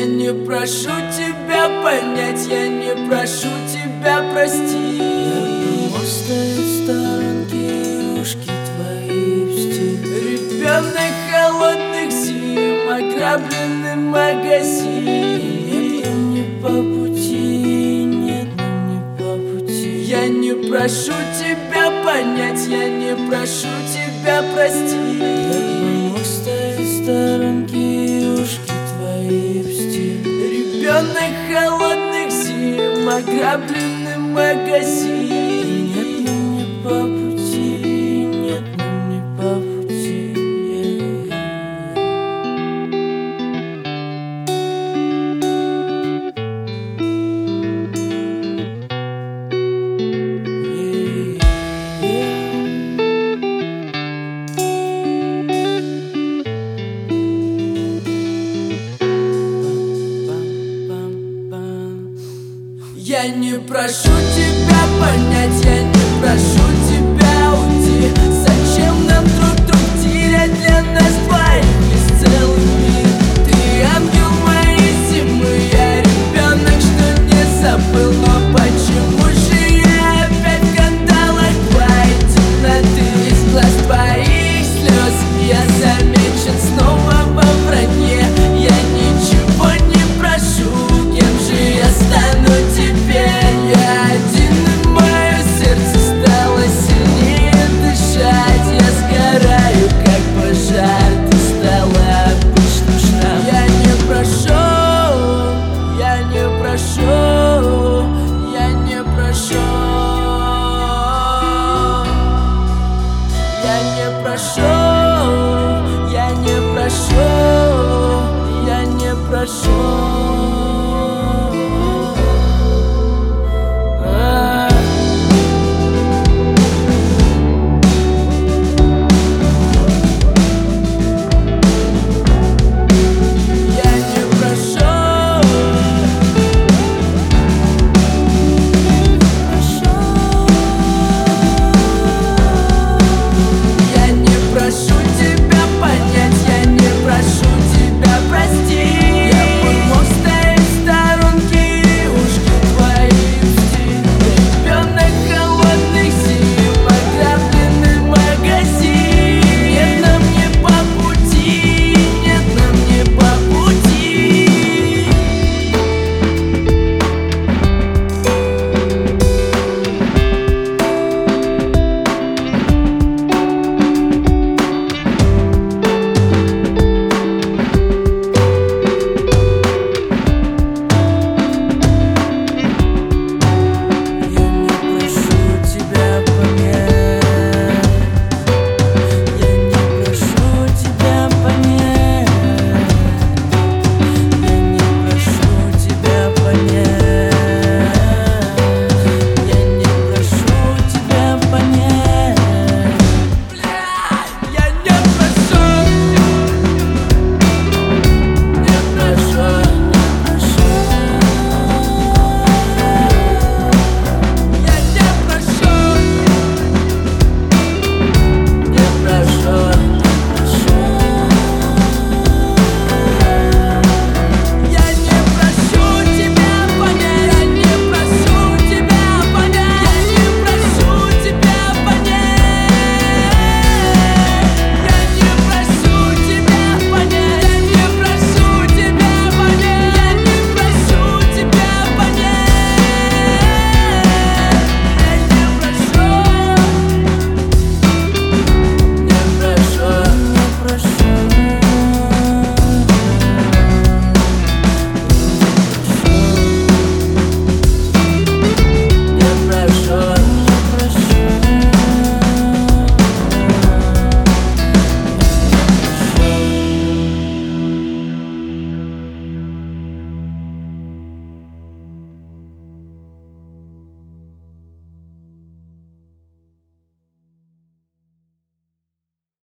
не прошу тебя понять, я не прошу тебя простить. Я думал, стоит в сторонке, ушки твои в стиль. Ребенок холодных зим, ограбленный магазин. Нет, нам не по пути, нет, нам не по пути. Я не прошу тебя понять, я не прошу тебя простить. Я бы мог стоять в сторонке, ушки твои в стиль. Ребенок холодных зим, ограбленный магазин. Нет, нам не по пути, нет, нам не по пути. Я не прошу тебя понять, я не прошу тебя уйти. Зачем нам друг терять, для нас двоих есть целый мир. Ты ангел моей зимы, я ребенок, что не забыл. Но почему же я опять в кандалах твоей темноты? Из глаз твоих слез я замечен снова во вранье. Я ничего не прошу, кем же я стану теперь? Я один, и мое сердце стало сильнее дышать. Я сгораю, как пожар, ты стала обычным штампом. Я не прошу, я не прошу, я не прошу. Я не прошу, я не прошу, я не прошу.